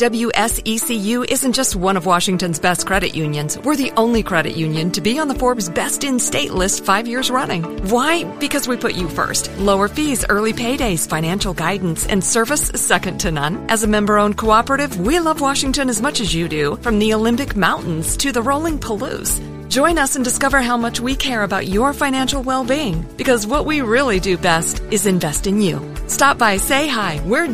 WSECU isn't just one of Washington's best credit unions. We're the only credit union to be on the Forbes Best in State list 5 years running. Why? Because we put you first. Lower fees, early paydays, financial guidance, and service second to none. As a member-owned cooperative, we love Washington as much as you do, from the Olympic Mountains to the rolling Palouse. Join us and discover how much we care about your financial well-being, because what we really do best is invest in you. Stop by, say hi. We're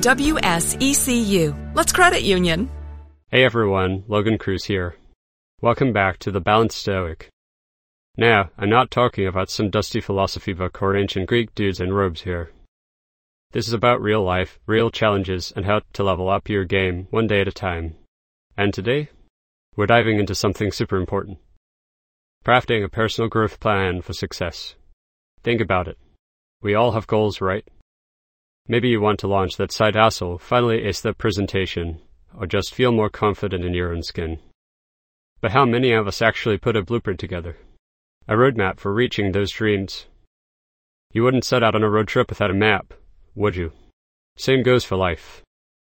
WSECU. Let's credit union. Hey everyone, Logan Cruz here. Welcome back to The Balanced Stoic. Now, I'm not talking about some dusty philosophy book or ancient Greek dudes in robes here. This is about real life, real challenges, and how to level up your game one day at a time. And today, we're diving into something super important. Crafting a personal growth plan for success. Think about it. We all have goals, right? Maybe you want to launch that side hustle, finally ace that presentation, or just feel more confident in your own skin. But how many of us actually put a blueprint together? A roadmap for reaching those dreams? You wouldn't set out on a road trip without a map, would you? Same goes for life.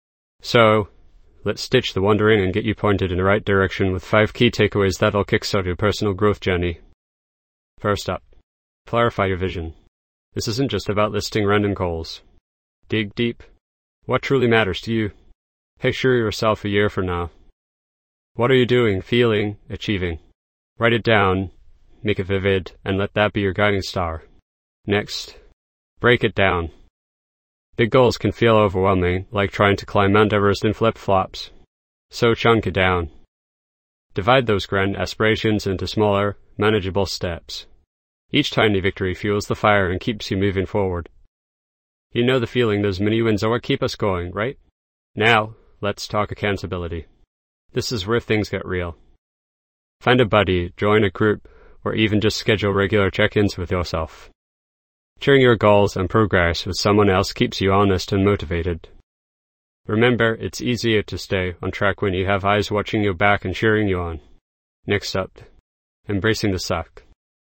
So, let's stitch the wandering and get you pointed in the right direction with 5 key takeaways that'll kickstart your personal growth journey. First up, clarify your vision. This isn't just about listing random goals. Dig deep. What truly matters to you? Picture yourself a year from now. What are you doing, feeling, achieving? Write it down, make it vivid, and let that be your guiding star. Next, break it down. Big goals can feel overwhelming, like trying to climb Mount Everest in flip-flops. So chunk it down. Divide those grand aspirations into smaller, manageable steps. Each tiny victory fuels the fire and keeps you moving forward. You know the feeling, those mini wins are what keep us going, right? Now, let's talk accountability. This is where things get real. Find a buddy, join a group, or even just schedule regular check-ins with yourself. Sharing your goals and progress with someone else keeps you honest and motivated. Remember, it's easier to stay on track when you have eyes watching your back and cheering you on. Next up, embracing the suck.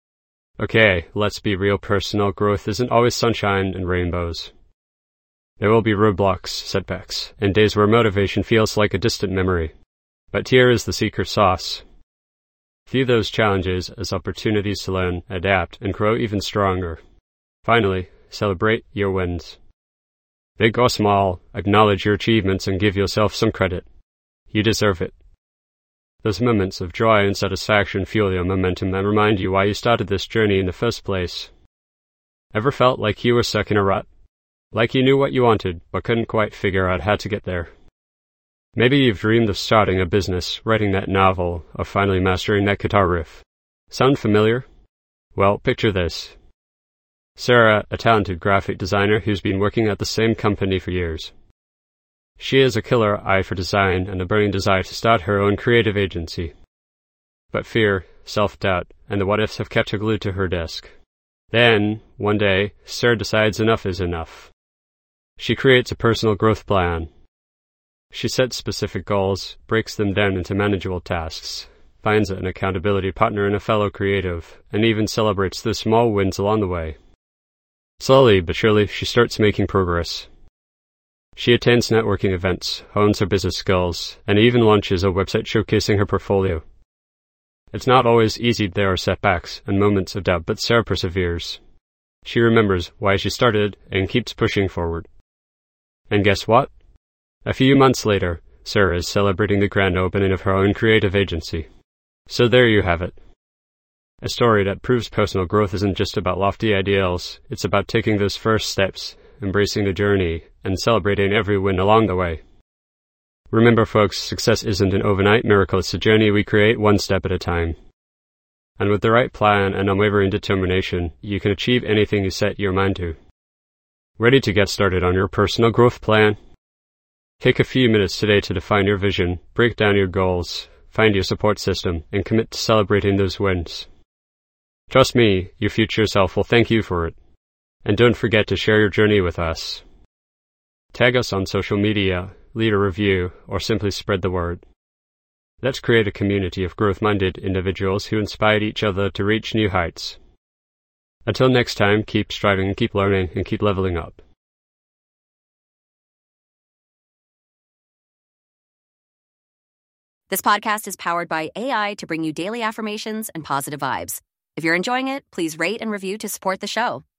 Okay, let's be real, personal growth isn't always sunshine and rainbows. There will be roadblocks, setbacks, and days where motivation feels like a distant memory. But here is the secret sauce. View those challenges as opportunities to learn, adapt, and grow even stronger. Finally, celebrate your wins. Big or small, acknowledge your achievements and give yourself some credit. You deserve it. Those moments of joy and satisfaction fuel your momentum and remind you why you started this journey in the first place. Ever felt like you were stuck in a rut? Like you knew what you wanted, but couldn't quite figure out how to get there? Maybe you've dreamed of starting a business, writing that novel, or finally mastering that guitar riff. Sound familiar? Well, picture this. Sarah, a talented graphic designer who's been working at the same company for years. She has a killer eye for design and a burning desire to start her own creative agency. But fear, self-doubt, and the what-ifs have kept her glued to her desk. Then, one day, Sarah decides enough is enough. She creates a personal growth plan. She sets specific goals, breaks them down into manageable tasks, finds an accountability partner in a fellow creative, and even celebrates the small wins along the way. Slowly but surely, she starts making progress. She attends networking events, hones her business skills, and even launches a website showcasing her portfolio. It's not always easy, there are setbacks and moments of doubt, but Sarah perseveres. She remembers why she started and keeps pushing forward. And guess what? A few months later, Sarah is celebrating the grand opening of her own creative agency. So there you have it. A story that proves personal growth isn't just about lofty ideals, it's about taking those first steps, embracing the journey, and celebrating every win along the way. Remember folks, success isn't an overnight miracle, it's a journey we create one step at a time. And with the right plan and unwavering determination, you can achieve anything you set your mind to. Ready to get started on your personal growth plan? Take a few minutes today to define your vision, break down your goals, find your support system, and commit to celebrating those wins. Trust me, your future self will thank you for it. And don't forget to share your journey with us. Tag us on social media, leave a review, or simply spread the word. Let's create a community of growth-minded individuals who inspire each other to reach new heights. Until next time, keep striving, keep learning, and keep leveling up. This podcast is powered by AI to bring you daily affirmations and positive vibes. If you're enjoying it, please rate and review to support the show.